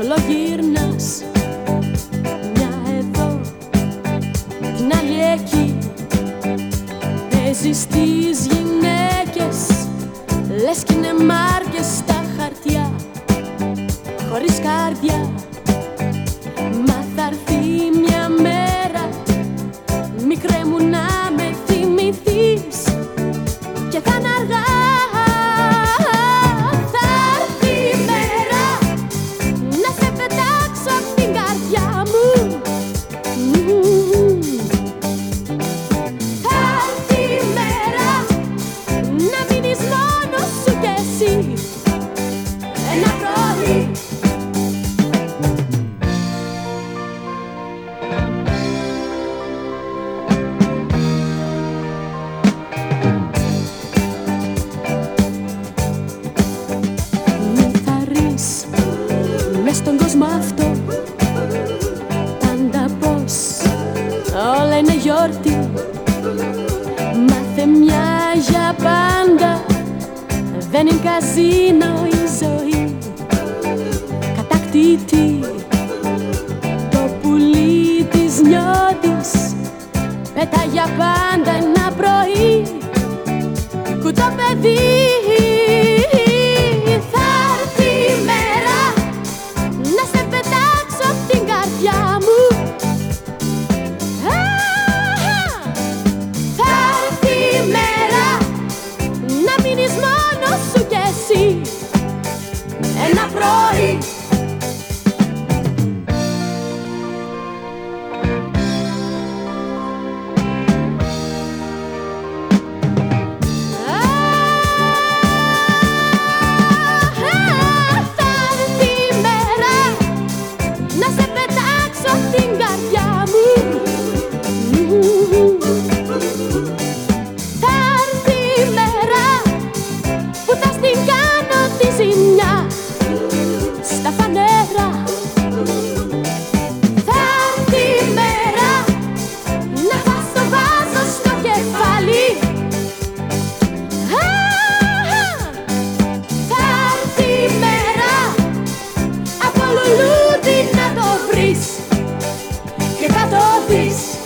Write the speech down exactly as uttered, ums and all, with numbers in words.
όλο γύρνας, μια εδώ, την άλλη εκεί. Παίζεις τις γυναίκες, λες κι είναι μάρκες στα χαρτιά, χωρίς καρδιά. Μα θα έρθει μια μέρα, μικρέ μου, να με θυμηθείς και θα είναι αργά. Θα έρθει η μέρα να σε πετάξω απ' την καρδιά μου. Θα έρθει η μέρα να μείνεις μόνος σου κι εσύ ένα πρωί. Μες στον κόσμο αυτό πάντα πως όλα είναι γιορτή. Μάθε μια για πάντα, δεν είναι καζίνο η ζωή. Κατακτητή, το πουλί της νιώτης πέτα για πάντα ένα πρωί. Κουτό παιδί, ένα πρωί. Θα έρθει η μέρα να σε πετάξω την καρδιά μου. Θα έρθει η μέρα που θα στην κάνω τη ζημιά στα φανέρα. Θα έρθει η μέρα να φας το βάζο στο κεφάλι. Θα έρθει η μέρα από λουλούδι να το βρεις και θα το δεις.